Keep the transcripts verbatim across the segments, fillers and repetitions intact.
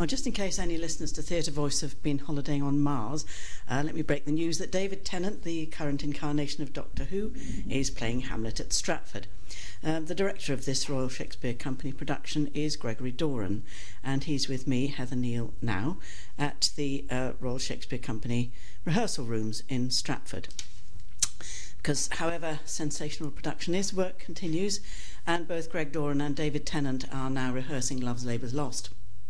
Well, just in case any listeners to Theatre Voice have been holidaying on Mars, uh, let me break the news that David Tennant, the current incarnation of Doctor Who, is playing Hamlet at Stratford. Uh, the director of this Royal Shakespeare Company production is Gregory Doran, and he's with me, Heather Neal, now at the uh, Royal Shakespeare Company rehearsal rooms in Stratford. Because however sensational production is, work continues, and both Greg Doran and David Tennant are now rehearsing Love's Labour's Lost.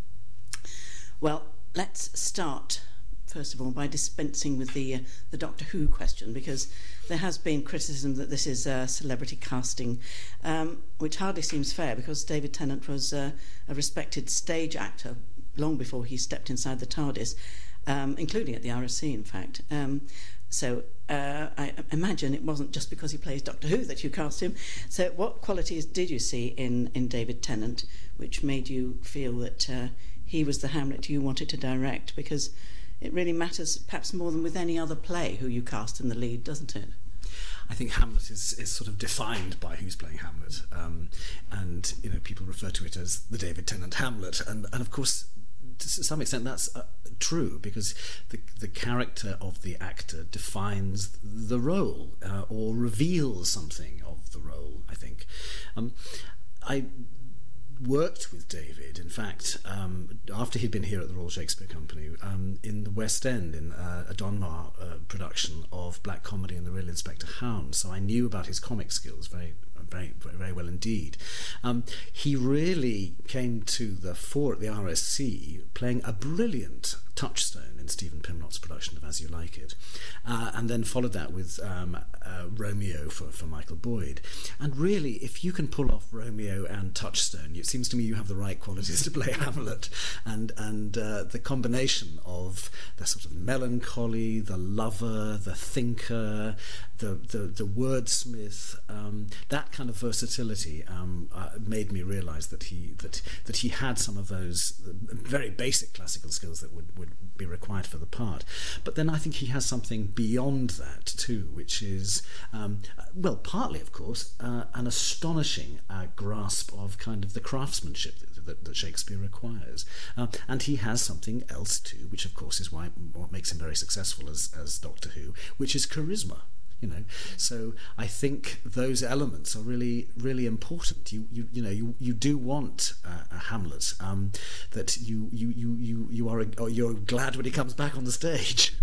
Well, let's start, first of all, by dispensing with the, uh, the Doctor Who question, because there has been criticism that this is uh, celebrity casting, um, which hardly seems fair, because David Tennant was uh, a respected stage actor long before he stepped inside the TARDIS, um, including at the R S C, in fact. Um, so uh, I imagine it wasn't just because he plays Doctor Who that you cast him. So what qualities did you see in, in David Tennant which made you feel that uh, he was the Hamlet you wanted to direct? Because it really matters perhaps more than with any other play who you cast in the lead, doesn't it? I think Hamlet is, is sort of defined by who's playing Hamlet, um, and you know, people refer to it as the David Tennant Hamlet, and, and of course to some extent that's uh, true, because the the character of the actor defines the role uh, or reveals something of the role, I think. Um, I worked with David, in fact, um, after he'd been here at the Royal Shakespeare Company, um, in the West End, in uh, a Donmar uh, production of Black Comedy and the Real Inspector Hound, so I knew about his comic skills very very, very well indeed. Um, he really came to the fore at the R S C playing a brilliant touchstone in Stephen Pimnott's production of As You Like It, uh, and then followed that with um, uh, Romeo for, for Michael Boyd. And really, if you can pull off Romeo and touchstone, it seems to me you have the right qualities to play Hamlet. And, and uh, the combination of the sort of melancholy, the lover, the thinker, the, the, the wordsmith, um, that kind of versatility um, uh, made me realise that he that that he had some of those very basic classical skills that would, would be required for the part. But then I think he has something beyond that too, which is, um, well, partly, of course, uh, an astonishing uh, grasp of kind of the craftsmanship that, that, that Shakespeare requires. Uh, and he has something else too, which of course is why what makes him very successful as, as Doctor Who, which is charisma. You know, so I think those elements are really, really important. You, you, you know, you, you do want uh, a Hamlet um, that you, you, you, you, you are, or you're glad when he comes back on the stage.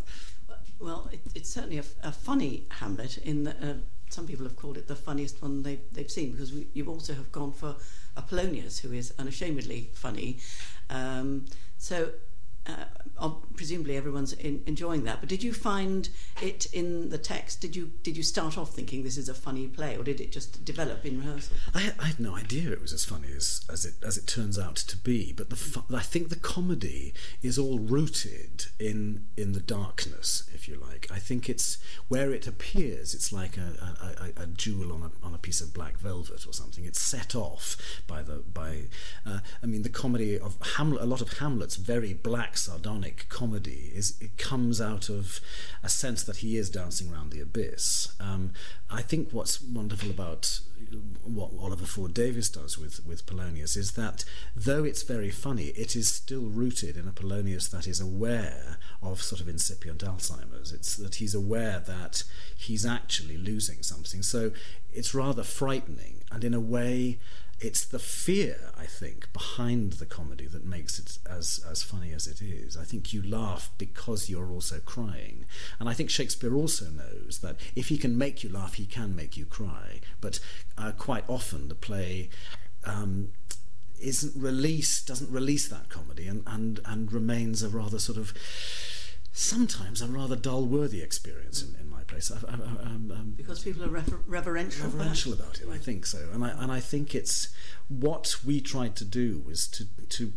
Well, it, it's certainly a, a funny Hamlet. In that uh, some people have called it the funniest one they've they've seen, because we, you also have gone for Apollonius, who is unashamedly funny. Um, so. Uh, presumably everyone's in, enjoying that, but did you find it in the text? Did you did you start off thinking this is a funny play, or did it just develop in rehearsal? I, I had no idea it was as funny as, as it as it turns out to be. But the fu- I think the comedy is all rooted in in the darkness, if you like. I think it's where it appears. It's like a, a, a jewel on a on a piece of black velvet or something. It's set off by the by. Uh, I mean, the comedy of Hamlet. A lot of Hamlet's very black, sardonic comedy is it comes out of a sense that he is dancing around the abyss. Um, I think what's wonderful about what Oliver Ford Davies does with, with Polonius is that though it's very funny, it is still rooted in a Polonius that is aware of sort of incipient Alzheimer's. It's that he's aware that he's actually losing something. So it's rather frightening, and in a way it's the fear, I think, behind the comedy that makes it as, as funny as it is. I think you laugh because you're also crying. And I think Shakespeare also knows that if he can make you laugh, he can make you cry. But uh, quite often the play um, isn't released, doesn't release that comedy and, and, and remains a rather sort of, sometimes a rather dull-worthy experience in, in my place. I, I, I, um, um, because people are refer- reverential. Reverential about it, I think so. And I and I think it's what we tried to do was to to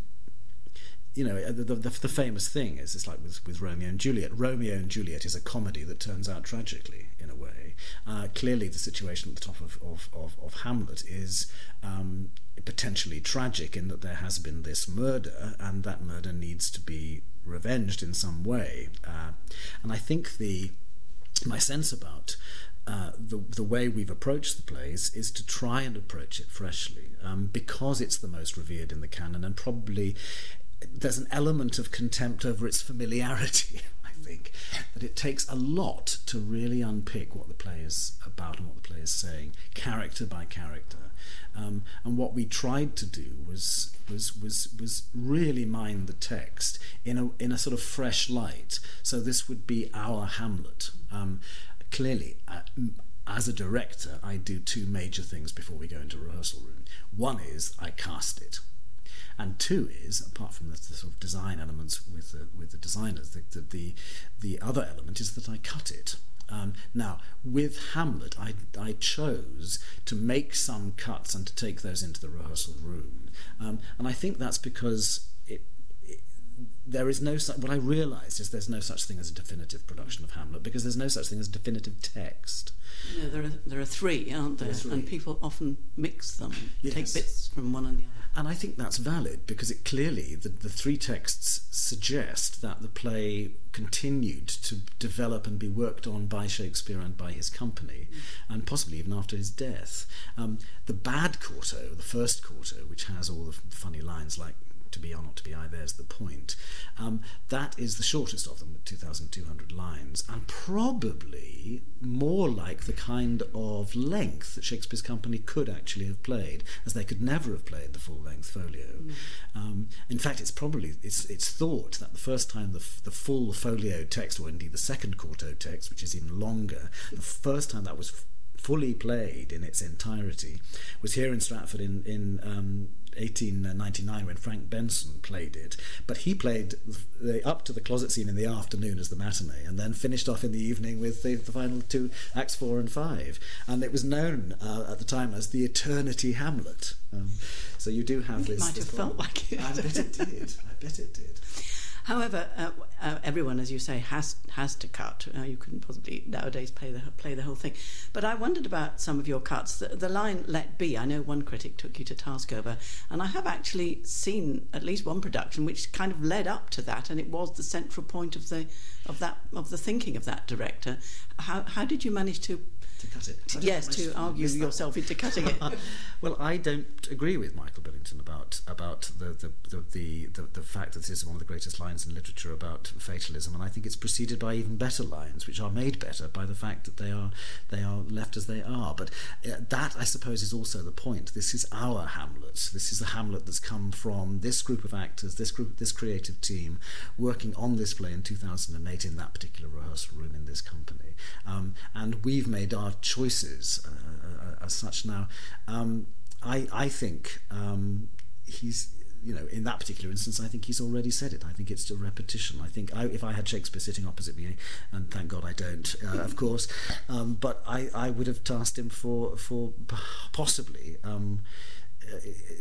you know the the, the famous thing is it's like with, with Romeo and Juliet. Romeo and Juliet is a comedy that turns out tragically in a way. Uh, clearly, the situation at the top of of, of, of Hamlet is um, potentially tragic in that there has been this murder, and that murder needs to be revenged in some way. Uh, and I think the my sense about uh, the the way we've approached the plays is to try and approach it freshly, um, because it's the most revered in the canon, and probably there's an element of contempt over its familiarity. I think that it takes a lot to really unpick what the play is about and what the play is saying, character by character. Um, and what we tried to do was was was was really mine the text in a in a sort of fresh light. So this would be our Hamlet. Um, clearly, uh, as a director, I do two major things before we go into a rehearsal room. One is I cast it. And two is, apart from the, the sort of design elements with the, with the designers, the, the, the, the other element is that I cut it. Um, now, with Hamlet, I, I chose to make some cuts and to take those into the rehearsal room. Um, and I think that's because it, it, there is no such, what I realised is there's no such thing as a definitive production of Hamlet, because there's no such thing as a definitive text. No, there are there are three, aren't there? Three. And people often mix them, Yes. take bits from one and the other. And I think that's valid, because it clearly, the, the three texts suggest that the play continued to develop and be worked on by Shakespeare and by his company, mm. and possibly even after his death. Um, the bad quarto, the first quarto, which has all the funny lines like, to be or not to be I, there's the point. Um, that is the shortest of them, with two thousand two hundred lines, and probably more like the kind of length that Shakespeare's company could actually have played, as they could never have played the full-length folio. Mm. Um, in fact, it's probably it's it's thought that the first time the, the full folio text, or indeed the second quarto text, which is even longer, the first time that was f- fully played in its entirety was here in Stratford in in um, eighteen ninety-nine, when Frank Benson played it. But he played the, up to the closet scene in the afternoon as the matinee, and then finished off in the evening with the, the final two acts four and five. And it was known uh, at the time as the Eternity Hamlet. Um, so you do have it this. It might have felt like it. I bet it did. I bet it did. However, uh, uh, everyone, as you say, has has to cut. Uh, you couldn't possibly nowadays play the play the whole thing. But I wondered about some of your cuts. The, the line "Let be," I know one critic took you to task over, and I have actually seen at least one production which kind of led up to that, and it was the central point of the of that of the thinking of that director. How how did you manage to? To cut it. To, yes, to argue yourself into cutting it. Well, I don't agree with Michael Billington about about the the, the, the, the the fact that this is one of the greatest lines in literature about fatalism, and I think it's preceded by even better lines, which are made better by the fact that they are they are left as they are. But uh, that, I suppose, is also the point. This is our Hamlet. This is the Hamlet that's come from this group of actors, this group, this creative team, working on this play in two thousand eight in that particular rehearsal room in this company, um, and we've made our choices uh, as such now. Um, I, I think um, he's, you know, in that particular instance, I think he's already said it. I think it's a repetition. I think I, if I had Shakespeare sitting opposite me, and thank God I don't, uh, of course, um, but I, I would have tasked him for, for possibly um, uh,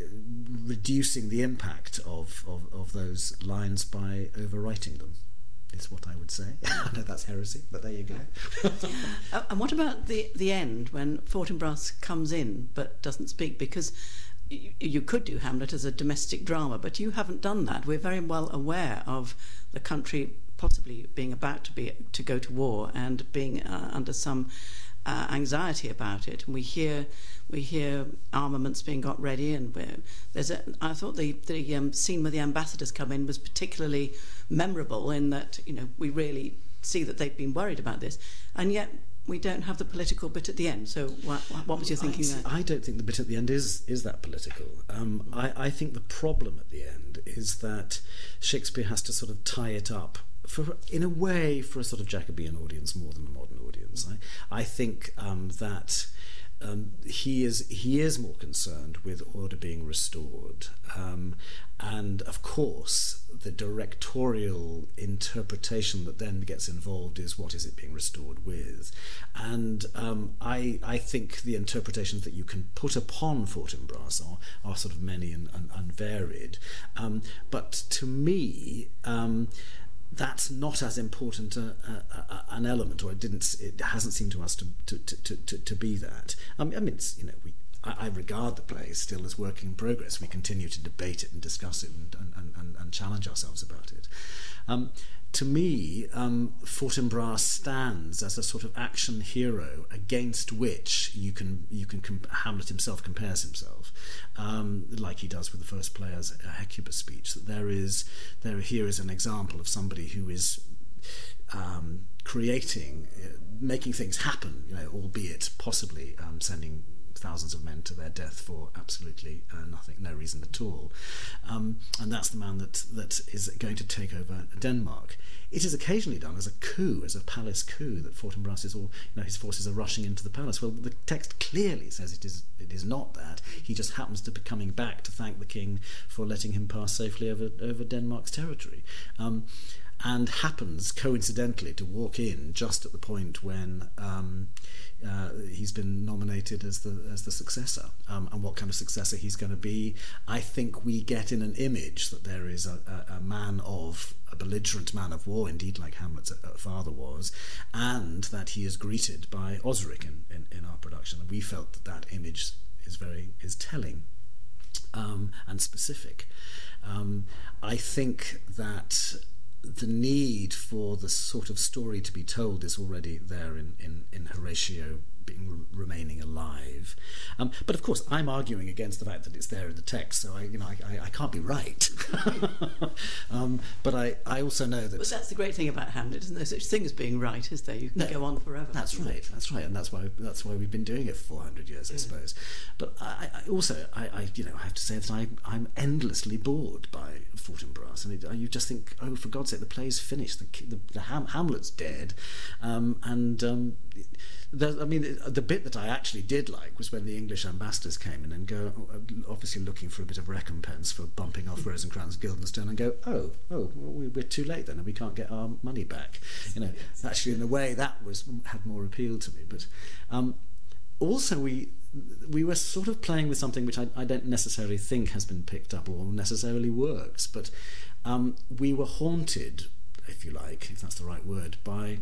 reducing the impact of, of, of those lines by overwriting them. Is what I would say. I know that's heresy, but there you go. uh, and what about the the end, when Fortinbras comes in but doesn't speak? Because y- you could do Hamlet as a domestic drama, but you haven't done that. We're very well aware of the country possibly being about to be to go to war and being uh, under some uh, anxiety about it. And we hear we hear armaments being got ready, and there's a. I thought the the um, scene where the ambassadors come in was particularly memorable in that, you know, we really see that they've been worried about this, and yet we don't have the political bit at the end. So what, what was your thinking I, there? I don't think the bit at the end is is that political. Um, I, I think the problem at the end is that Shakespeare has to sort of tie it up, for, in a way, for a sort of Jacobean audience more than a modern audience. I, I think um, that um, he is he is more concerned with order being restored, um, and of course the directorial interpretation that then gets involved is what is it being restored with. And um, I, I think the interpretations that you can put upon Fortinbras are, are sort of many and, and, and varied. Um, but to me, um, that's not as important a, a, a, an element, or it didn't. It hasn't seemed to us to to, to, to, to be that. I mean, I mean it's, you know, we. I, I regard the play still as work in progress. We continue to debate it and discuss it and and, and, and challenge ourselves about it. Um, to me, um, Fortinbras stands as a sort of action hero against which you can you can comp- Hamlet himself compares himself, um, like he does with the first player's Hecuba speech. That there is there here is an example of somebody who is um, creating, uh, making things happen. You know, albeit possibly um, sending thousands of men to their death for absolutely uh, nothing, no reason at all. Um, and that's the man that that is going to take over Denmark. It is occasionally done as a coup, as a palace coup, that Fortinbras is all, you know, his forces are rushing into the palace. Well, the text clearly says it is it is not that. He just happens to be coming back to thank the king for letting him pass safely over, over Denmark's territory. Um, and happens coincidentally to walk in just at the point when um, uh, he's been nominated as the as the successor. Um, and what kind of successor he's going to be, I think we get in an image that there is a, a, a man of a belligerent man of war, indeed like Hamlet's father was, and that he is greeted by Osric in, in, in our production. And we felt that that image is very is telling um, and specific. Um, I think that the need for the sort of story to be told is already there in, in, in Horatio being remaining alive. Um, but of course, I'm arguing against the fact that it's there in the text, so I, you know, I, I, I can't be right. um, but I, I also know that. But that's the great thing about Hamlet, isn't there? Such thing as being right, is there? You can no, go on forever. That's right. That's right, and that's why that's why we've been doing it for four hundred years, I yeah. suppose. But I, I also, I, I, you know, I have to say that I, I'm endlessly bored by Fortinbras, and it, you just think, oh, for God's sake, the play's finished. The the, the Ham, Hamlet's dead, um, and. Um, I mean, the bit that I actually did like was when the English ambassadors came in and go, obviously looking for a bit of recompense for bumping off Rosencrantz, Guildenstern, and go, oh, oh, well, we're too late then, and we can't get our money back. You know, actually, in a way, that was had more appeal to me. But um, also, we we were sort of playing with something which I, I don't necessarily think has been picked up or necessarily works, but um, we were haunted, if you like, if that's the right word, by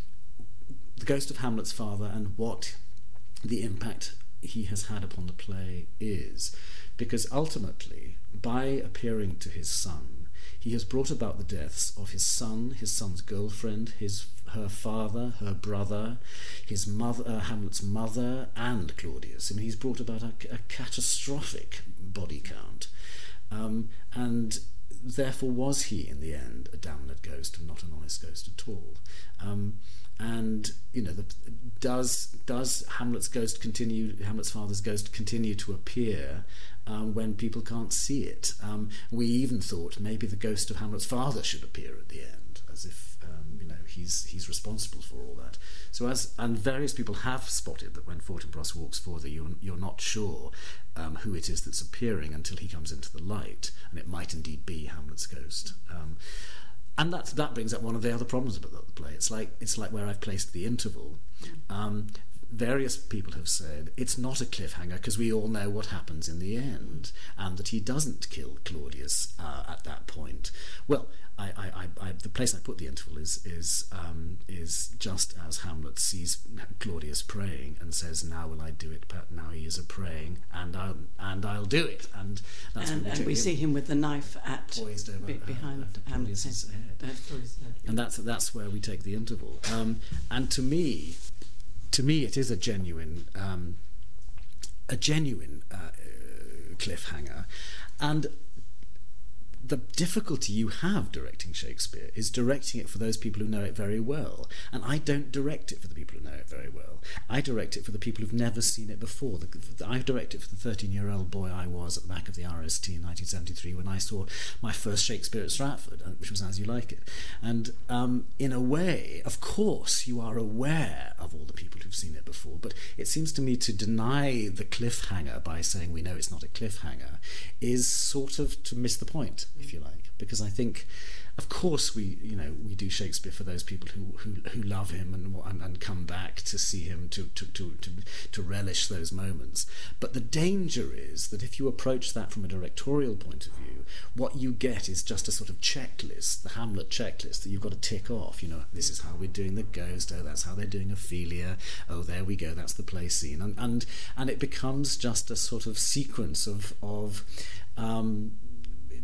the ghost of Hamlet's father and what the impact he has had upon the play is. Because ultimately, by appearing to his son, he has brought about the deaths of his son, his son's girlfriend, his her father, her brother, his mother, uh, Hamlet's mother, and Claudius. I mean, he's brought about a, a catastrophic body count. Um, and therefore was he, in the end, a damned ghost and not an honest ghost at all. Um, And you know, the, does does Hamlet's ghost continue? Hamlet's father's ghost continue to appear um, when people can't see it? Um, we even thought maybe the ghost of Hamlet's father should appear at the end, as if um, you know he's he's responsible for all that. So as and various people have spotted that when Fortinbras walks forward, you're you're not sure um, who it is that's appearing until he comes into the light, and it might indeed be Hamlet's ghost. Um, And that that brings up one of the other problems about the play. It's like it's like where I've placed the interval. Um, various people have said it's not a cliffhanger because we all know what happens in the end, and that he doesn't kill Claudius uh, at that point. Well, I, I, I, I, the place I put the interval is is um, is just as Hamlet sees Claudius praying and says, "Now will I do it? Now he is a praying, and I'll and I'll do it." And that's and, we, and we see him with the knife at poised over be, behind uh, Hamlet's head. head. And that's that's where we take the interval. Um, and to me. To me, it is a genuine, um, a genuine uh, cliffhanger, and the difficulty you have directing Shakespeare is directing it for those people who know it very well. And I don't direct it for the people who know it very well. I direct it for the people who've never seen it before. The, the, I direct it for the thirteen-year-old boy I was at the back of the R S T in nineteen seventy-three when I saw my first Shakespeare at Stratford, which was As You Like It. And um, in a way, of course, you are aware of all the people who've seen it before, but it seems to me to deny the cliffhanger by saying we know it's not a cliffhanger is sort of to miss the point, if you like, because I think, of course, we you know we do Shakespeare for those people who who, who love him and, and and come back to see him to to, to to to relish those moments. But the danger is that if you approach that from a directorial point of view, what you get is just a sort of checklist, the Hamlet checklist that you've got to tick off. You know, this is how we're doing the ghost. Oh, that's how they're doing Ophelia. Oh, there we go. That's the play scene, and and and it becomes just a sort of sequence of of. Um,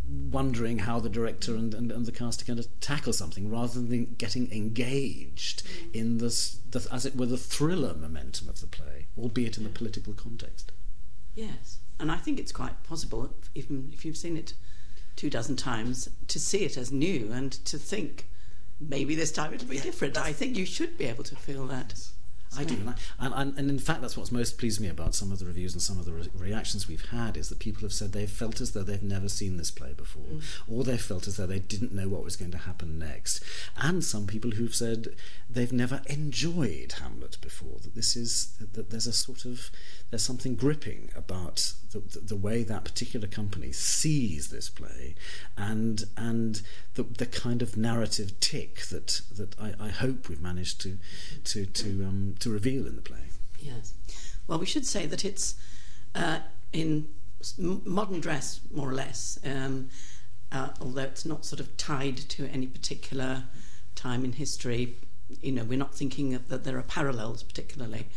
wondering how the director and, and, and the cast are going to tackle something, rather than getting engaged in this, the, as it were, the thriller momentum of the play, albeit in the political context. Yes, and I think it's quite possible, even if you've seen it two dozen times, to see it as new and to think maybe this time it'll be yeah, different. I think you should be able to feel that. I do, and, I, and, and, and in fact that's what's most pleased me about some of the reviews and some of the re- reactions we've had, is that people have said they've felt as though they've never seen this play before, mm. or they've felt as though they didn't know what was going to happen next, and some people who've said they've never enjoyed Hamlet before, that this is, that there's a sort of, there's something gripping about the, the, the way that particular company sees this play, and and the, the kind of narrative tick that that I, I hope we've managed to to to um, to reveal in the play. Yes. Well, we should say that it's uh, in modern dress, more or less, um, uh, although it's not sort of tied to any particular time in history. You know, we're not thinking of that there are parallels particularly.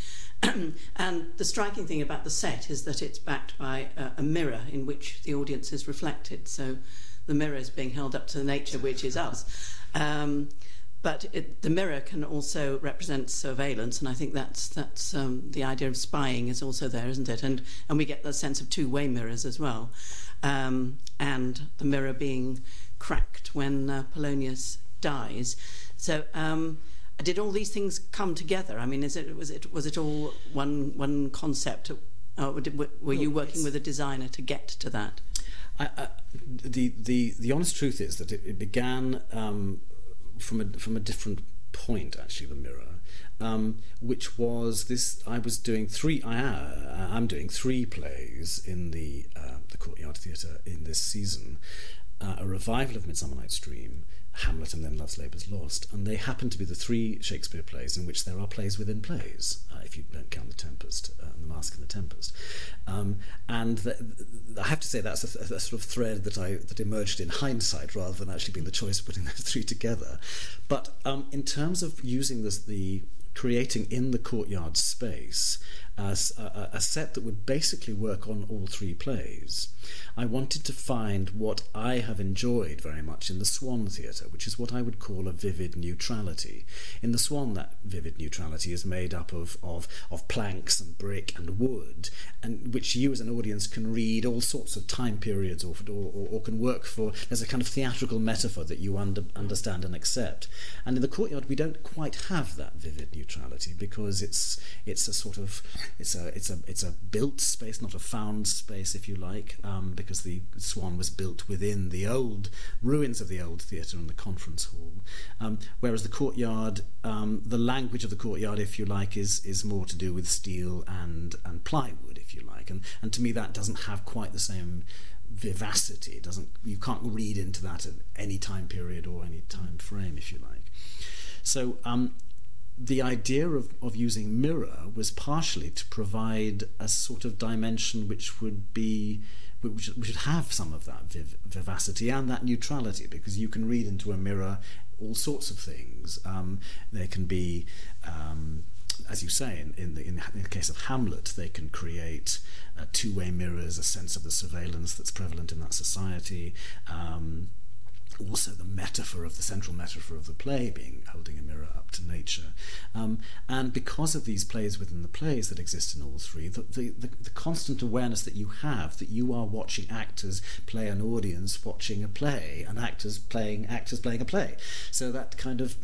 And the striking thing about the set is that it's backed by a, a mirror in which the audience is reflected. So the mirror is being held up to the nature, which is us. Um, but it, the mirror can also represent surveillance, and I think that's that's um, the idea of spying is also there, isn't it? And and we get the sense of two-way mirrors as well, um, and the mirror being cracked when uh, Polonius dies. So. Um, Did all these things come together? I mean, is it was it was it all one one concept? Or did, were you working with a designer to get to that? I, I, the the the honest truth is that it, it began um, from a from a different point, actually. The mirror, um, which was this: I was doing three. I uh, I'm doing three plays in the uh, the Courtyard Theatre in this season. Uh, a revival of Midsummer Night's Dream, Hamlet, and then Love's Labour's Lost, and they happen to be the three Shakespeare plays in which there are plays within plays, uh, if you don't count The Tempest, uh, and The Mask and The Tempest. Um, and the, the, I have to say that's a, a sort of thread that I that emerged in hindsight rather than actually being the choice of putting those three together. But um, in terms of using this, the creating in the courtyard space as a, a set that would basically work on all three plays, I wanted to find what I have enjoyed very much in the Swan Theatre, which is what I would call a vivid neutrality. In the Swan, that vivid neutrality is made up of, of, of planks and brick and wood, and which you as an audience can read all sorts of time periods or, or, or can work for. There's a kind of theatrical metaphor that you under, understand and accept. And in the courtyard, we don't quite have that vivid neutrality, because it's it's a sort of it's a it's a it's a built space, not a found space, if you like, um, because the Swan was built within the old ruins of the old theatre and the conference hall. Um, whereas the courtyard, um, the language of the courtyard, if you like, is is more to do with steel and and plywood, if you like, and and to me that doesn't have quite the same vivacity. It doesn't, you can't read into that at any time period or any time frame, if you like. So um, the idea of, of using mirror was partially to provide a sort of dimension which would be which, which would have some of that viv- vivacity and that neutrality, because you can read into a mirror all sorts of things. Um, there can be um, as you say, in, in, the, in the case of Hamlet, they can create uh, two-way mirrors, a sense of the surveillance that's prevalent in that society. Um, also the metaphor of the central metaphor of the play being holding a mirror up to nature. Um, and because of these plays within the plays that exist in all three, the, the, the, the constant awareness that you have that you are watching actors play an audience watching a play, and actors playing actors playing a play. So that kind of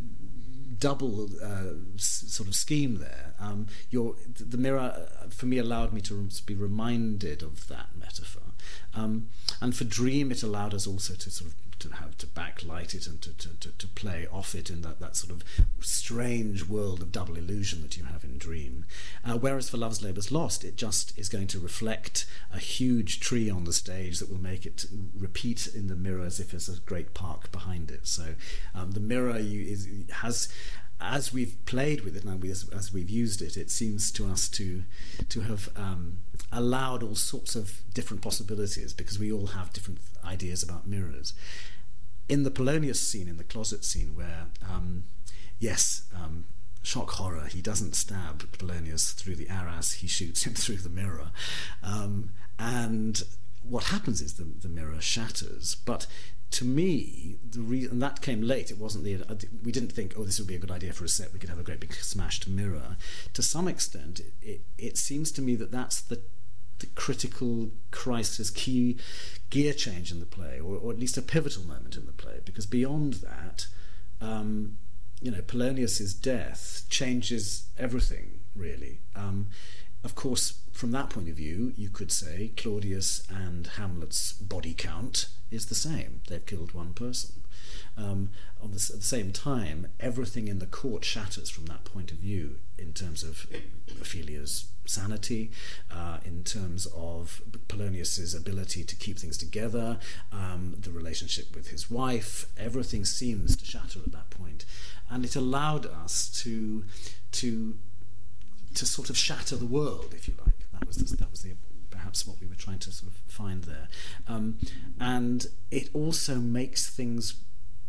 double uh, s- sort of scheme there. Um, your, the mirror, uh, for me, allowed me to be reminded of that metaphor. Um, and for Dream, it allowed us also to sort of to have to backlight it and to, to, to, to play off it in that, that sort of strange world of double illusion that you have in Dream. Uh, whereas for Love's Labour's Lost, it just is going to reflect a huge tree on the stage that will make it repeat in the mirror as if there's a great park behind it. So um, the mirror you, is, has... As we've played with it and as, as we've used it, it seems to us to to have um, allowed all sorts of different possibilities, because we all have different ideas about mirrors. In the Polonius scene, in the closet scene, where, um, yes, um, shock horror, he doesn't stab Polonius through the arras, he shoots him through the mirror. Um, and what happens is the, the mirror shatters. But to me, the reason, and that came late, it wasn't the, we didn't think, oh, this would be a good idea for a set, we could have a great big smashed mirror. To some extent, it, it, it seems to me that that's the, the critical crisis, key gear change in the play, or, or at least a pivotal moment in the play, because beyond that, um, you know, Polonius's death changes everything, really. Um, of course, from that point of view, you could say Claudius and Hamlet's body count is the same. They've killed one person. Um, on the, at the same time, everything in the court shatters from that point of view, in terms of Ophelia's sanity, uh, in terms of Polonius's ability to keep things together, um, the relationship with his wife. Everything seems to shatter at that point, and it allowed us to to to sort of shatter the world, if you like. That was the, that was the perhaps what we were trying to sort of find there, um, and it also makes things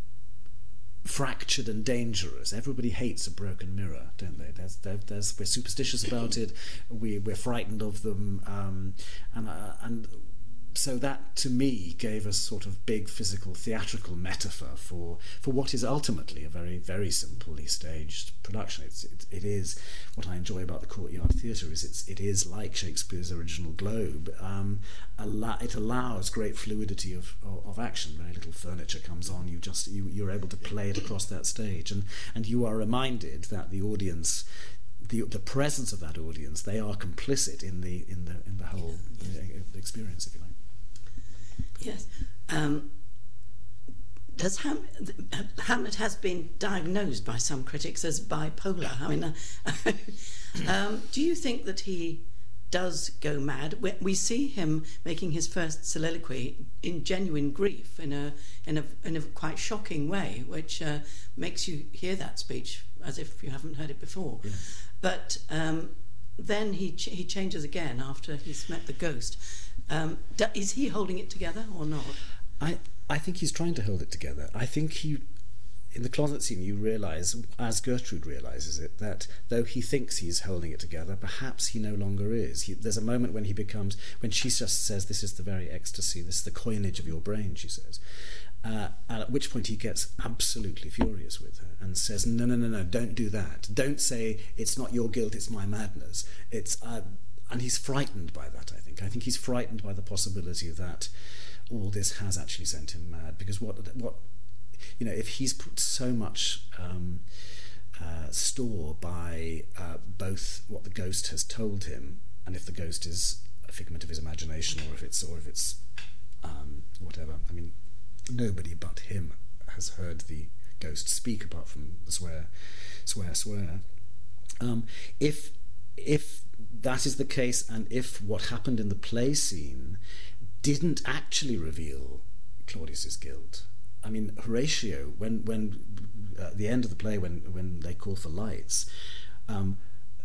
fractured and dangerous. Everybody hates a broken mirror, don't they? There's, there, there's, we're superstitious about it. We, we're frightened of them, um, and uh, and so that to me gave us sort of big physical theatrical metaphor for for what is ultimately a very very simply staged production. It's it, it is what I enjoy about the Courtyard Theatre is it's it is like Shakespeare's original Globe. Um, allow, it allows great fluidity of, of of action. Very little furniture comes on. You just you you're able to play it across that stage, and and you are reminded that the audience. The, the presence of that audience, they are complicit in the in the in the whole uh, experience, if you like. Yes. Um, does Ham- Hamlet has been diagnosed by some critics as bipolar. I mean, uh, um, do you think that he does go mad? We, we see him making his first soliloquy in genuine grief, in a in a in a quite shocking way, which uh, makes you hear that speech as if you haven't heard it before. Yeah. But um, then he ch- he changes again after he's met the ghost. Um, do, is he holding it together or not? I, I think he's trying to hold it together. I think he, in the closet scene, you realise, as Gertrude realises it, that though he thinks he's holding it together, perhaps he no longer is. He, there's a moment when he becomes, when she just says, this is the very ecstasy, this is the coinage of your brain, she says. Uh, and at which point he gets absolutely furious with her and says, no, no, no, no, don't do that. Don't say, it's not your guilt, it's my madness. It's... Uh, And he's frightened by that, I think. I think he's frightened by the possibility that all this has actually sent him mad. Because what, what you know, if he's put so much um, uh, store by uh, both what the ghost has told him, and if the ghost is a figment of his imagination, or if it's, or if it's um, whatever. I mean, nobody but him has heard the ghost speak, apart from the swear, swear, swear. Um, if if that is the case, and if what happened in the play scene didn't actually reveal Claudius's guilt, I mean, Horatio, when when uh, at the end of the play, when when they call for lights, um,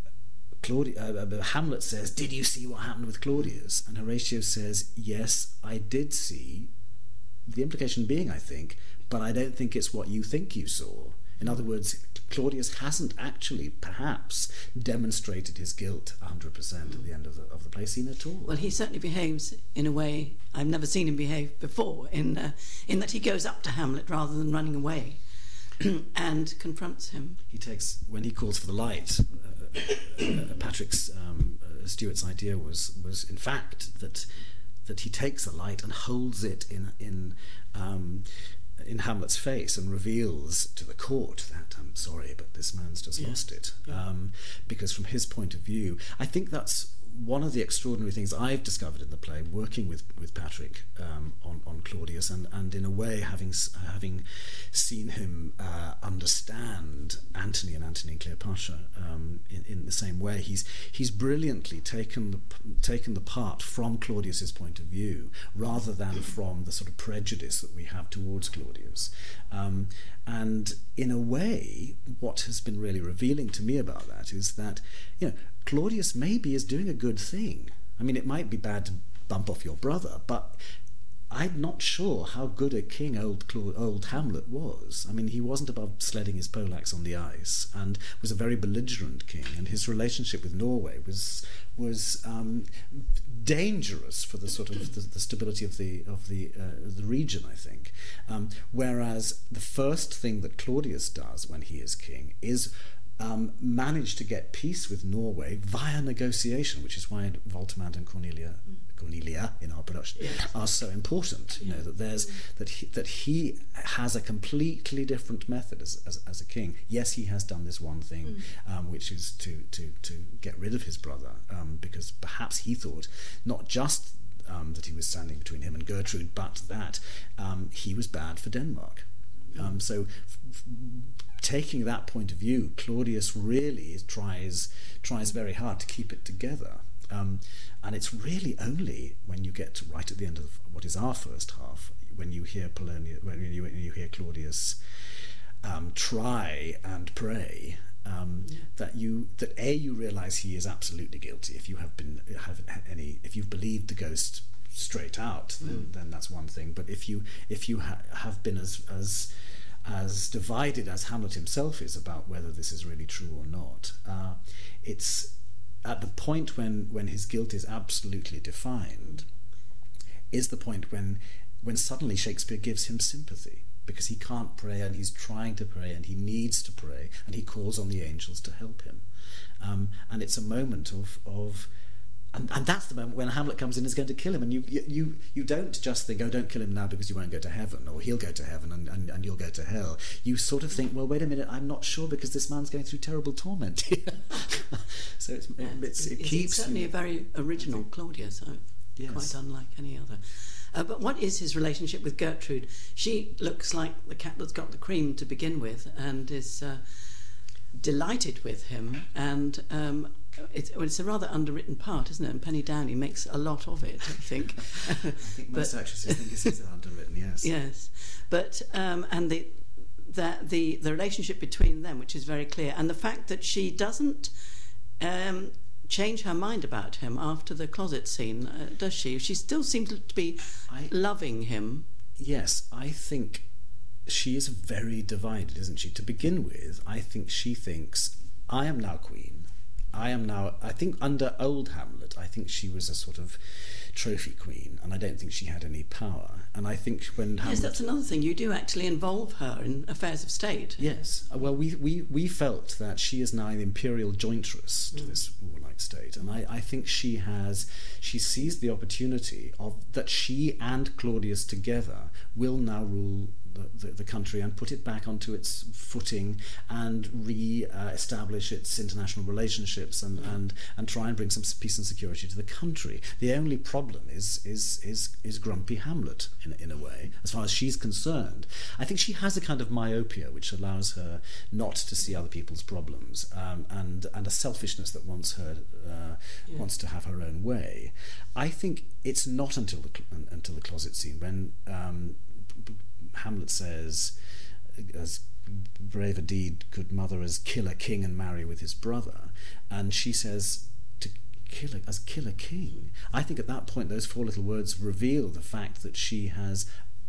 Claudi- uh, uh, Hamlet says, "Did you see what happened with Claudius?" And Horatio says, "Yes, I did see." The implication being, I think, but I don't think it's what you think you saw. In other words, Claudius hasn't actually, perhaps, demonstrated his guilt one hundred percent at the end of the, of the play scene at all. Well, he certainly behaves in a way I've never seen him behave before, in uh, in that he goes up to Hamlet rather than running away and confronts him. He takes, when he calls for the light, uh, uh, Patrick's, um, uh, Stewart's idea was, was in fact, that that he takes the light and holds it in... in um, in Hamlet's face and reveals to the court that, I'm sorry, but this man's just yeah. lost it. Yeah. Um, because from his point of view, I think that's one of the extraordinary things I've discovered in the play, working with, with Patrick um, on, on Claudius, and, and in a way having having seen him uh, understand Antony and Antony and Cleopatra um, in, in the same way. He's he's brilliantly taken the taken the part from Claudius's point of view, rather than from the sort of prejudice that we have towards Claudius. Um, and in a way, what has been really revealing to me about that is that, you know, Claudius maybe is doing a good thing. I mean, it might be bad to bump off your brother, but I'm not sure how good a king old old Hamlet was. I mean, he wasn't above sledding his poleaxe on the ice, and was a very belligerent king. And his relationship with Norway was was um, dangerous for the sort of the, the stability of the of the uh, the region, I think. Um, whereas the first thing that Claudius does when he is king is Um, managed to get peace with Norway via negotiation, which is why Voltimand and Cornelia, Cornelia in our production, yes. are so important. You yeah. know that there's that he, that he has a completely different method as, as as a king. Yes, he has done this one thing, mm. um, which is to to to get rid of his brother, um, because perhaps he thought not just um, that he was standing between him and Gertrude, but that um, he was bad for Denmark. Um, so. F- Taking that point of view, Claudius really tries tries very hard to keep it together, um, and it's really only when you get to right at the end of what is our first half, when you hear Polonius, when you, when you hear Claudius um, try and pray, um, yeah. that you that a you realise he is absolutely guilty. If you have been have any, if you've believed the ghost straight out, then, mm. then that's one thing. But if you if you ha- have been as as as divided as Hamlet himself is about whether this is really true or not, uh, it's at the point when, when his guilt is absolutely defined, is the point when when suddenly Shakespeare gives him sympathy, because he can't pray and he's trying to pray and he needs to pray and he calls on the angels to help him. Um, and it's a moment of... of And, and that's the moment when Hamlet comes in and is going to kill him, and you you you don't just think, oh, don't kill him now because you won't go to heaven, or he'll go to heaven and, and, and you'll go to hell. You sort of think, well, wait a minute, I'm not sure, because this man's going through terrible torment here. So it's, yes, it, it's, it it's, keeps... It's certainly you, a very original Claudius, so yes. quite unlike any other. Uh, but what is his relationship with Gertrude? She looks like the cat that's got the cream to begin with, and is uh, delighted with him, and... Um, It's, well, it's a rather underwritten part, isn't it? And Penny Downey makes a lot of it, I think. I think most but, actresses think it is underwritten, yes. Yes, but um, and the, the the the relationship between them, which is very clear, and the fact that she doesn't um, change her mind about him after the closet scene, uh, does she? She still seems to be I, loving him. Yes, I think she is very divided, isn't she? To begin with, I think she thinks, I am now queen. I am now, I think under old Hamlet, I think she was a sort of trophy queen, and I don't think she had any power. And I think when Hamlet... Yes, that's another thing. You do actually involve her in affairs of state. Yes. Well, we we, we felt that she is now the imperial jointress to mm. this warlike state, and I, I think she has, she sees the opportunity of that she and Claudius together will now rule The, the, the country and put it back onto its footing and re-establish uh, its international relationships and, mm. and, and try and bring some peace and security to the country. The only problem is is is, is grumpy Hamlet, in, in a way, as far as she's concerned. I think she has a kind of myopia which allows her not to see other people's problems, um, and, and a selfishness that wants her uh, yeah. wants to have her own way. I think it's not until the, until the closet scene when... Um, Hamlet says, as brave a deed could mother as kill a king and marry with his brother, and she says to kill a, as kill a king. I think at that point those four little words reveal the fact that she has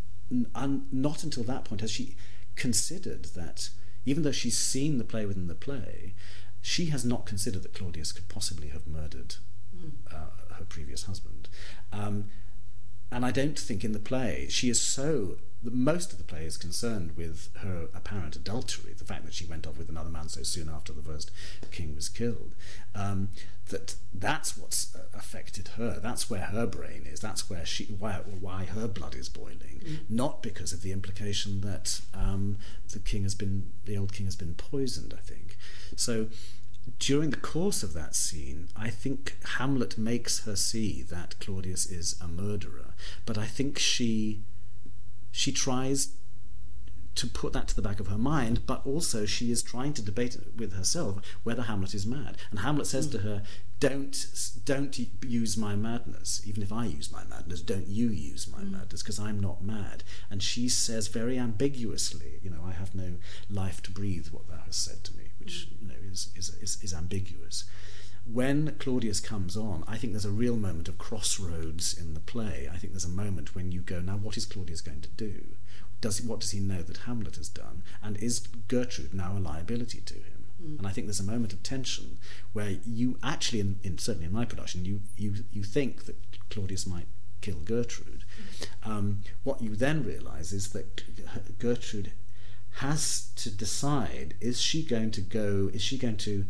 un, not until that point has she considered that, even though she's seen the play within the play, she has not considered that Claudius could possibly have murdered uh, her previous husband. Um, and I don't think in the play she is so... Most of the play is concerned with her apparent adultery, the fact that she went off with another man so soon after the first king was killed. Um, that that's what's affected her. That's where her brain is. That's where she why why her blood is boiling. Mm. Not because of the implication that um, the king has been the old king has been poisoned. I think so. During the course of that scene, I think Hamlet makes her see that Claudius is a murderer, but I think she. She tries to put that to the back of her mind, but also she is trying to debate with herself whether Hamlet is mad. And Hamlet says mm. to her, don't don't use my madness. Even if I use my madness, don't you use my mm. madness, because I'm not mad. And she says very ambiguously, you know, I have no life to breathe, what thou hast said to me, which, mm. you know, is, is, is, is ambiguous. when Claudius comes on, I think there's a real moment of crossroads in the play. I think there's a moment when you go, now what is Claudius going to do? Does what does he know that Hamlet has done? And is Gertrude now a liability to him? Mm. And I think there's a moment of tension where you actually, in, in certainly in my production, you, you, you think that Claudius might kill Gertrude. Mm. Um, what you then realise is that Gertrude has to decide, is she going to go, is she going to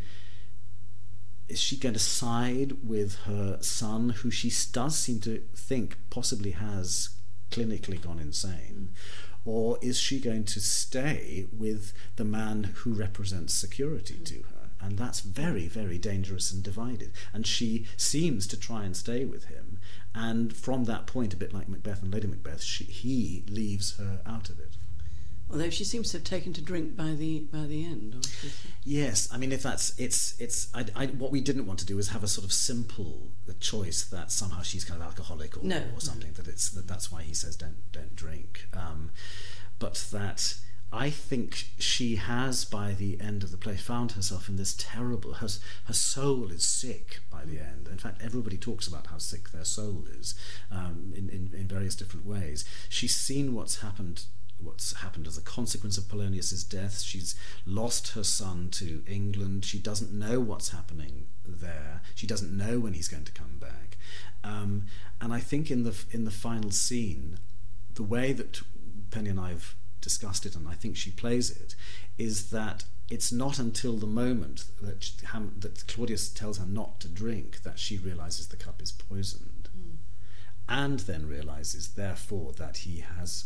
is she going to side with her son, who she does seem to think possibly has clinically gone insane, or is she going to stay with the man who represents security to her? And that's very, very dangerous and divided. And she seems to try and stay with him. And from that point, a bit like Macbeth and Lady Macbeth, she, he leaves her out of it. Although she seems to have taken to drink by the by the end. Or yes, I mean, if that's it's it's I, I, what we didn't want to do is have a sort of simple choice that somehow she's kind of alcoholic or, no. or something, that it's that that's why he says don't don't drink. Um, but that I think she has, by the end of the play, found herself in this terrible. Her her soul is sick by the end. In fact, everybody talks about how sick their soul is um, in, in in various different ways. She's seen what's happened. What's happened as a consequence of Polonius's death. She's lost her son to England. She doesn't know what's happening there. She doesn't know when he's going to come back. Um, and I think in the in the final scene, the way that Penny and I have discussed it, and I think she plays it, is that it's not until the moment that she, that Claudius tells her not to drink that she realises the cup is poisoned, mm. and then realises, therefore, that he has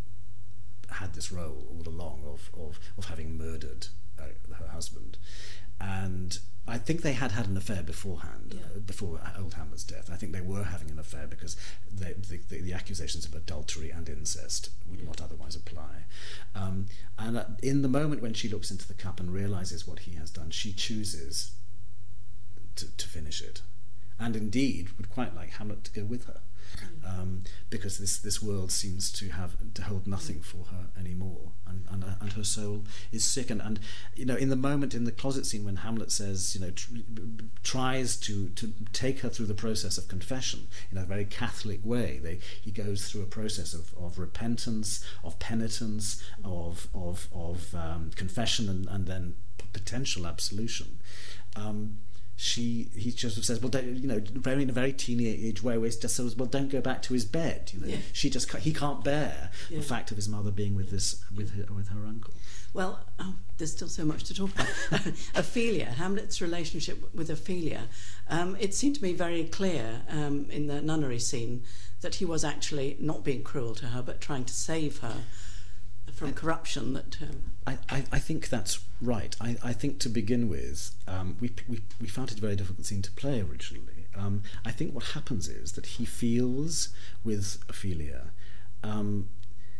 had this role all along of of, of having murdered uh, her husband. And I think they had had an affair beforehand, yeah. uh, before old Hamlet's death. I think they were having an affair because they, the, the, the accusations of adultery and incest would yeah. not otherwise apply. Um, and uh, in the moment when she looks into the cup and realises what he has done, she chooses to, to finish it. And indeed would quite like Hamlet to go with her. Um, because this, this world seems to have to hold nothing for her anymore, and and, uh, and her soul is sick. And, and you know, in the moment in the closet scene when Hamlet says, you know, tr- tries to to take her through the process of confession in a very Catholic way. They, he goes through a process of, of repentance, of penitence, of of of um, confession, and, and then potential absolution. Um, She, he just sort of says, well, don't, you know, very in a very teenage way, where he just says, well, don't go back to his bed. You know, yeah. she just he can't bear yeah. the fact of his mother being with this with her, with her uncle. Well, oh, there's still so much to talk about. Ophelia, Hamlet's relationship with Ophelia. Um, it seemed to me very clear um, in the nunnery scene that he was actually not being cruel to her, but trying to save her from corruption. That um, I, I, I think that's right. I, I think to begin with, um, we, we we found it a very difficult scene to play originally. Um, I think what happens is that he feels with Ophelia. Um,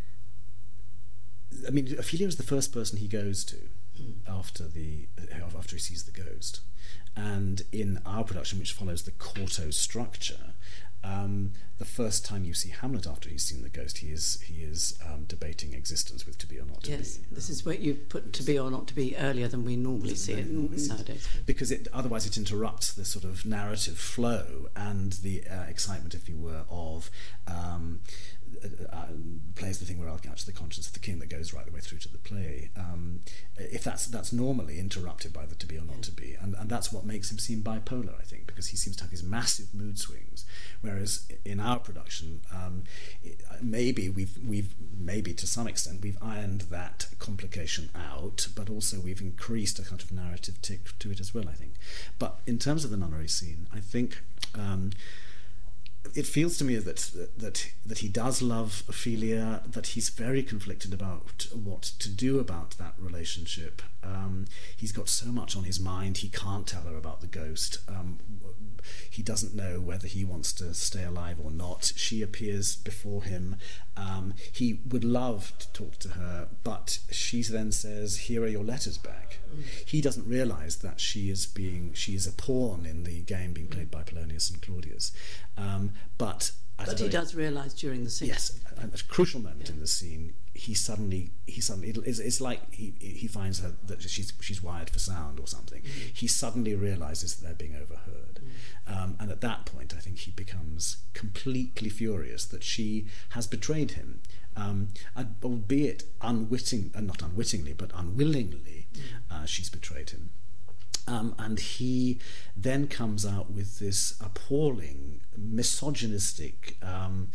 I mean, Ophelia is the first person he goes to mm. after the after he sees the ghost, and in our production, which follows the quarto structure. Um, the first time you see Hamlet after he's seen the ghost, he is he is um, debating existence with to be or not to yes, be. Yes, this um, is where you put to be or not to be earlier than we normally see it normally nowadays. Because it, otherwise it interrupts the sort of narrative flow and the uh, excitement, if you were, of um, uh, plays the thing where I'll catch the conscience of the king that goes right the way through to the play. Um, if that's that's normally interrupted by the to be or not yeah. to be, and, and that's what makes him seem bipolar, I think, because he seems to have these massive mood swings. Whereas in our production, um, it, maybe we've we've maybe to some extent we've ironed that complication out, but also we've increased a kind of narrative tick to it as well, I think. But in terms of the nunnery scene, I think um, it feels to me that that that he does love Ophelia, that he's very conflicted about what to do about that relationship. Um, he's got so much on his mind, he can't tell her about the ghost. Um, he doesn't know whether he wants to stay alive or not. She appears before him. Um, he would love to talk to her, but she then says, "Here are your letters back." Mm. He doesn't realise that she is being she is a pawn in the game being played by Polonius and Claudius. Um, but But he does realise during the scene. Yes, at a crucial moment yeah. in the scene, he suddenly, he suddenly, it's, it's like he he finds her that she's she's wired for sound or something. Mm. He suddenly realises that they're being overheard, mm. um, and at that point, I think he becomes completely furious that she has betrayed him, um, albeit unwitting, uh, not unwittingly, but unwillingly, mm. uh, she's betrayed him. Um, and he then comes out with this appalling, misogynistic um,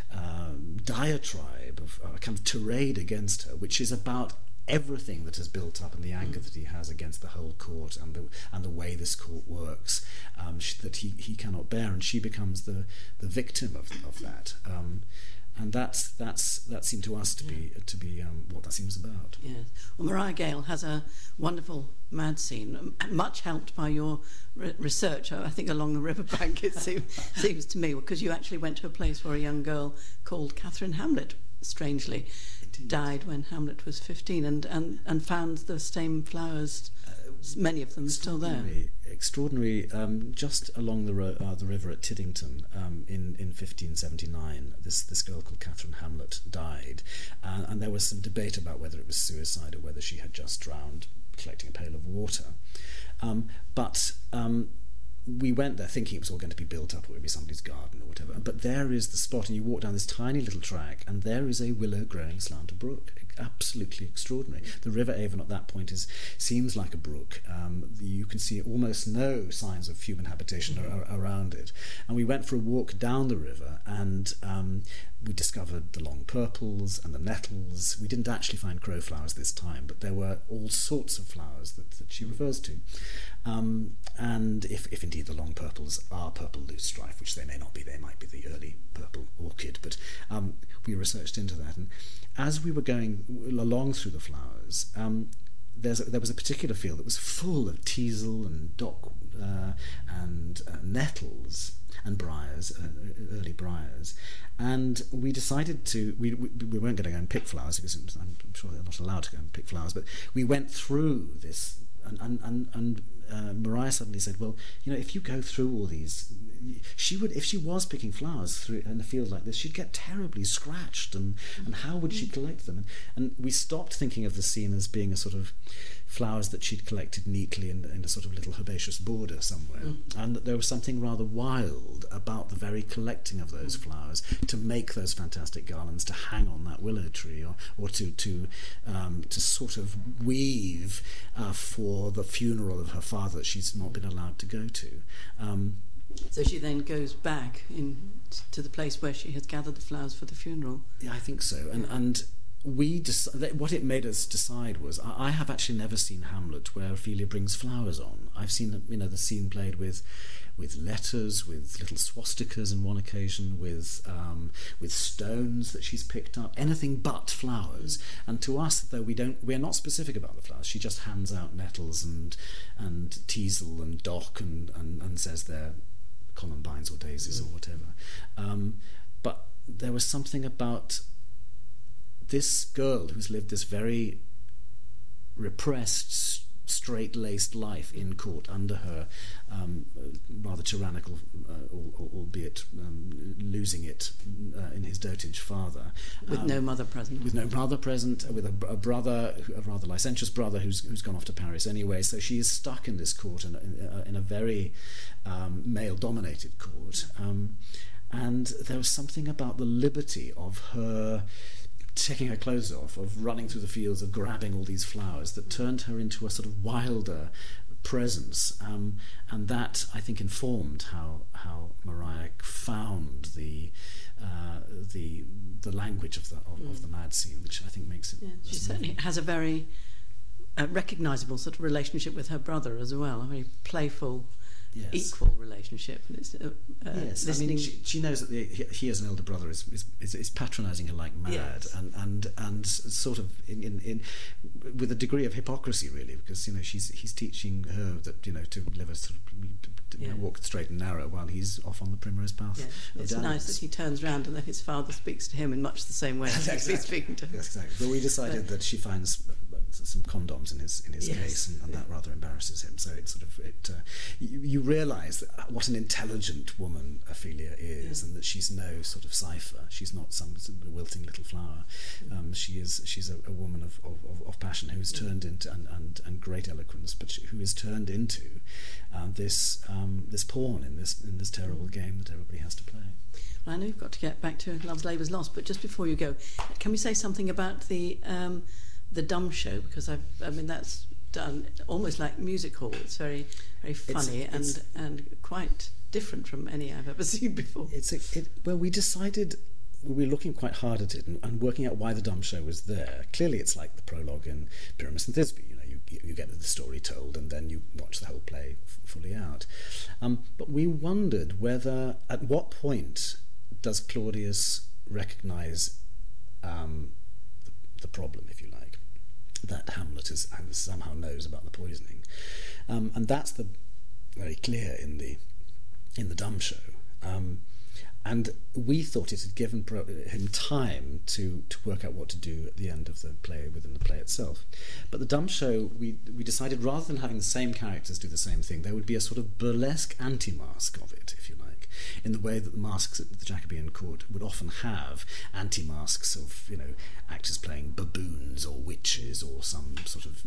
um, diatribe, of a kind of tirade against her, which is about everything that has built up and the anger mm. that he has against the whole court and the and the way this court works, um, sh- that he, he cannot bear, and she becomes the, the victim of, of that. Um, And that's that's that seemed to us to yeah. be to be um, what that seems about. Yes. Well, Mariah Gale has a wonderful mad scene, much helped by your re- research. I think along the riverbank, it seems, seems to me, because you actually went to a place where a young girl called Catherine Hamlet, strangely, Indeed. died when Hamlet was fifteen, and and, and found the same flowers. Uh, many of them still there. Extraordinary. Um, just along the ro- uh, the river at Tiddington, um, in in fifteen seventy-nine, this this girl called Catherine Hamlet died, uh, and there was some debate about whether it was suicide or whether she had just drowned collecting a pail of water. Um, but um, we went there thinking it was all going to be built up, or it would be somebody's garden or whatever. But there is the spot, and you walk down this tiny little track, and there is a willow growing slant a brook. Absolutely extraordinary. The River Avon at that point is seems like a brook. Um, you can see almost no signs of human habitation mm-hmm. ar- around it. And we went for a walk down the river, and um, we discovered the long purples and the nettles. We didn't actually find crowflowers this time, but there were all sorts of flowers that, that she refers to. Um, and if, if indeed the long purples are purple loosestrife, which they may not be, they might be the early purple orchid, but um, we researched into that. And as we were going along through the flowers, um, there's a, there was a particular field that was full of teasel and dock uh, and uh, nettles and briars, uh, early briars, and we decided to, we, we, we weren't going to go and pick flowers because was, I'm sure they're not allowed to go and pick flowers, but we went through this, and, and, and, and uh, Mariah suddenly said, well, you know, if you go through all these, she would, if she was picking flowers through in a field like this, she'd get terribly scratched, and, and how would she collect them? And, and we stopped thinking of the scene as being a sort of flowers that she'd collected neatly in, in a sort of little herbaceous border somewhere, mm. and that there was something rather wild about the very collecting of those flowers to make those fantastic garlands to hang on that willow tree, or, or to to um, to sort of weave uh, for the funeral of her father that she's not been allowed to go to. Um, So she then goes back in to the place where she has gathered the flowers for the funeral. Yeah, I think so. And and we dec- what it made us decide was, I, I have actually never seen Hamlet where Ophelia brings flowers on. I've seen, you know, the scene played with with letters, with little swastikas on one occasion, with um, with stones that she's picked up, anything but flowers. And to us, though, we don't, we're not specific about the flowers. She just hands out nettles and and teasel and dock and and, and says they're columbines or daisies mm. or whatever. Um, but there was something about this girl who's lived this very repressed, straight-laced life in court under her um, rather tyrannical, uh, albeit um, losing it uh, in his dotage father. With um, no mother present. With no mother present, with a, a brother, a rather licentious brother who's who's gone off to Paris anyway. So she is stuck in this court, in, in, in a very um, male-dominated court. Um, and there was something about the liberty of her taking her clothes off, of running through the fields, of grabbing all these flowers, that turned her into a sort of wilder presence, um, and that, I think, informed how how Mariah found the uh, the the language of the of, mm. of the mad scene, which I think makes it. Yeah, she certainly moving. has a very uh, recognisable sort of relationship with her brother as well, a very playful. Yes. Equal relationship. Uh, uh, yes, I mean, she, she knows that the, he, he as an elder brother is is, is, is patronising her like mad, yes. and, and and sort of in, in, in with a degree of hypocrisy, really, because you know she's he's teaching her that you know to live a sort of, to, yeah. walk straight and narrow while he's off on the primrose path. Yeah. It's Daniels. Nice that he turns round and that his father speaks to him in much the same way as exactly. he's speaking to her. Yes, exactly. But we decided but, that she finds some condoms in his in his yes. case, and, and that rather embarrasses him. So it sort of it uh, you, you realise that what an intelligent woman Ophelia is, yeah. and that she's no sort of cipher. She's not some sort of wilting little flower. Um, she is she's a, a woman of, of, of passion who's turned into and, and, and great eloquence, but she, who is turned into um, this um, this pawn in this in this terrible game that everybody has to play. Well, I know you've got to get back to Love's Labour's Lost, but just before you go, can we say something about the um, the Dumb Show? Because I've, I mean, that's done almost like music hall. It's very, very funny it's, it's, and and quite different from any I've ever seen before. It's a, it, well, we decided we were looking quite hard at it and, and working out why the Dumb Show was there. Clearly, it's like the prologue in Pyramus and Thisbe. You know, you you get the story told and then you watch the whole play f- fully out. Um, but we wondered whether at what point does Claudius recognise um, the, the problem, if you like, that Hamlet is, somehow knows about the poisoning, um, and that's the very clear in the in the Dumb Show. Um, and we thought it had given pro- him time to, to work out what to do at the end of the play, within the play itself. But the Dumb Show, we we decided rather than having the same characters do the same thing, there would be a sort of burlesque anti-mask of it, if you like, in the way that the masks at the Jacobean court would often have anti-masks of, you know, actors playing baboons or witches or some sort of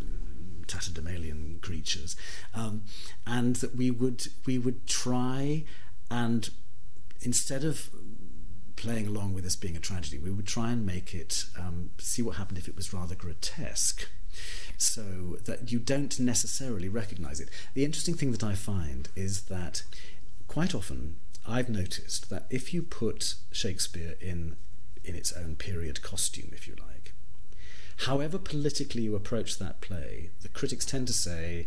tatterdemalion creatures, um, and that we would we would try and, instead of playing along with this being a tragedy, we would try and make it um, see what happened if it was rather grotesque, so that you don't necessarily recognise it. The interesting thing that I find is that quite often I've noticed that if you put Shakespeare in in its own period costume, if you like, however politically you approach that play, the critics tend to say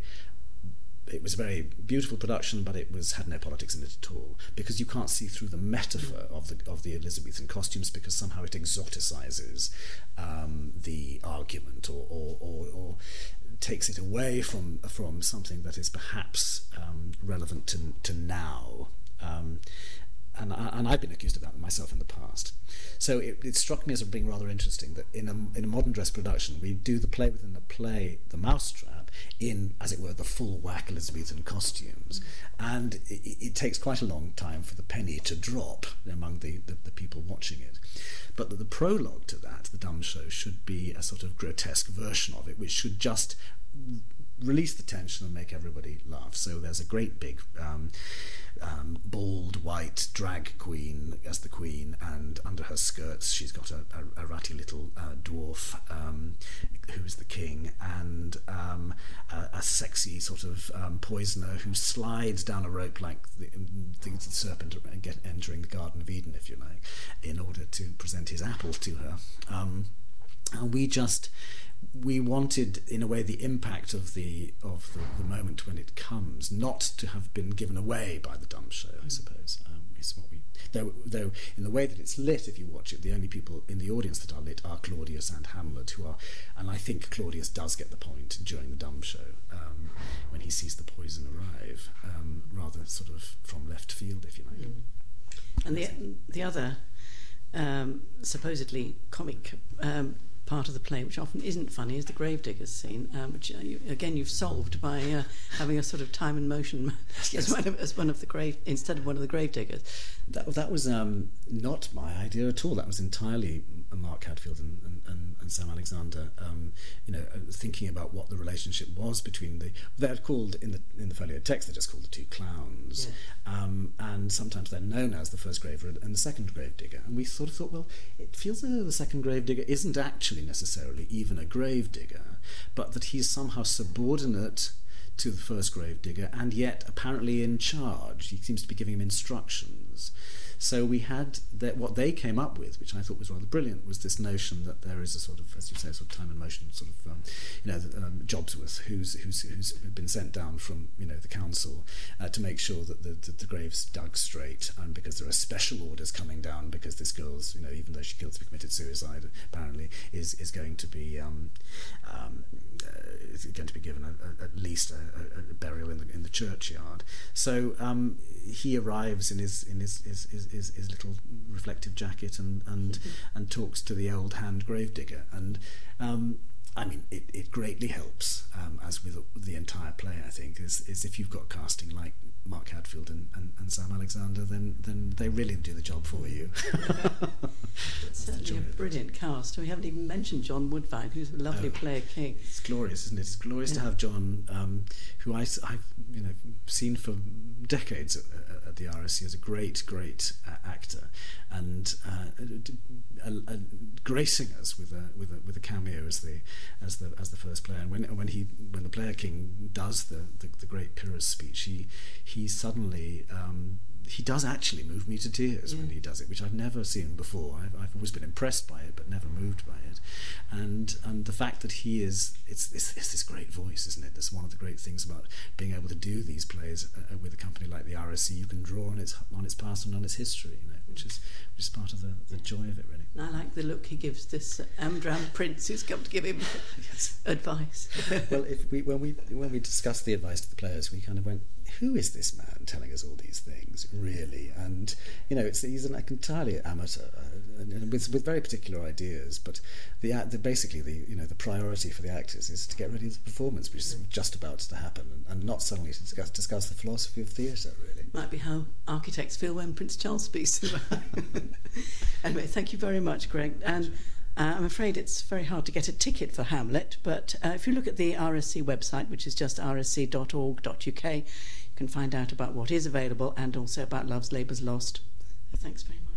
it was a very beautiful production, but it was had no politics in it at all, because you can't see through the metaphor of the of the Elizabethan costumes, because somehow it exoticizes um, the argument, or, or, or, or takes it away from from something that is perhaps um, relevant to to now. Um, And, I, and I've been accused of that myself in the past. So it, it struck me as being rather interesting that in a, in a modern dress production, we do the play within the play, The Mousetrap, in, as it were, the full whack Elizabethan costumes. Mm. And it, it takes quite a long time for the penny to drop among the, the, the people watching it. But the, the prologue to that, The Dumb Show, should be a sort of grotesque version of it, which should just release the tension and make everybody laugh. So there's a great big um, um, bald white drag queen as the queen, and under her skirts she's got a, a, a ratty little uh, dwarf um, who's the king, and um, a, a sexy sort of um, poisoner who slides down a rope like the, the serpent get, entering the Garden of Eden, if you like, in order to present his apple to her. Um, and we just we wanted, in a way, the impact of the of the, the moment when it comes not to have been given away by the Dumb Show, I suppose. Um, is what we though though in the way that it's lit, if you watch it, the only people in the audience that are lit are Claudius and Hamlet, who are, and I think Claudius does get the point during the Dumb Show um, when he sees the poison arrive, um, rather sort of from left field, if you like. Mm. And the the other um, supposedly comic Um, part of the play, which often isn't funny, is the gravediggers scene, um, which uh, you, again you've solved by uh, having a sort of time and motion yes. as, one of, as one of the grave instead of one of the gravediggers. That that was um, not my idea at all. That was entirely Mark Hadfield and, and, and, and Sam Alexander. Um, you know, thinking about what the relationship was between the they're called in the in the folio text they're just called the two clowns, yeah. um, and sometimes they're known as the first graver and the second gravedigger. And we sort of thought, well, it feels as though the second gravedigger isn't actually necessarily even a gravedigger, but that he's somehow subordinate to the first gravedigger and yet apparently in charge. He seems to be giving him instructions. So we had that, what they came up with, which I thought was rather brilliant, was this notion that there is a sort of, as you say, sort of time and motion sort of, um, you know, um, Jobsworth, who's who's who's been sent down from, you know, the council uh, to make sure that the, the the grave's dug straight, and because there are special orders coming down because this girl's, you know, even though she killed to be committed suicide, apparently is is going to be um, um, uh, is going to be given a, a, at least a, a burial in the in the churchyard. So um, he arrives in his in his his, his His, his little reflective jacket and and, mm-hmm. and talks to the old hand gravedigger, and um, I mean, it, it greatly helps, um, as with the entire play, I think, is, is if you've got casting like Mark Hadfield and, and, and Sam Alexander, then then they really do the job for you. It's certainly a brilliant cast. We haven't even mentioned John Woodvine, who's a lovely oh, player king. It's glorious, isn't it? It's glorious yeah. to have John, um, who I, I've you know seen for decades at, at the R S C as a great, great uh, actor, and uh, a, a, a gracing us with a with a with a cameo as the as the as the first player. And when when he when the player king does the the, the great Pyrrhus speech, he he suddenly um, he does actually move me to tears yeah. when he does it, which I've never seen before. I've, I've always been impressed by it, but never moved by it. And and the fact that he is, it's, it's, it's this great voice, isn't it? That's one of the great things about being able to do these plays uh, with a company like the R S C. You can draw on its on its past and on its history, you know, which is which is part of the, the joy of it, really. I like the look he gives this uh, Amdram prince who's come to give him yes. advice. Well, if we when we when we discussed the advice to the players, we kind of went, who is this man telling us all these things, really? And you know, it's he's an like, entirely amateur, uh, and, and with with very particular ideas. But the, the basically the you know the priority for the actors is to get ready for the performance, which is just about to happen, and, and not suddenly to discuss, discuss the philosophy of theatre. Really, might be how architects feel when Prince Charles speaks. Anyway, thank you very much, Greg. And Uh, I'm afraid it's very hard to get a ticket for Hamlet, but uh, if you look at the R S C website, which is just r s c dot org dot u k, you can find out about what is available and also about Love's Labour's Lost. So thanks very much.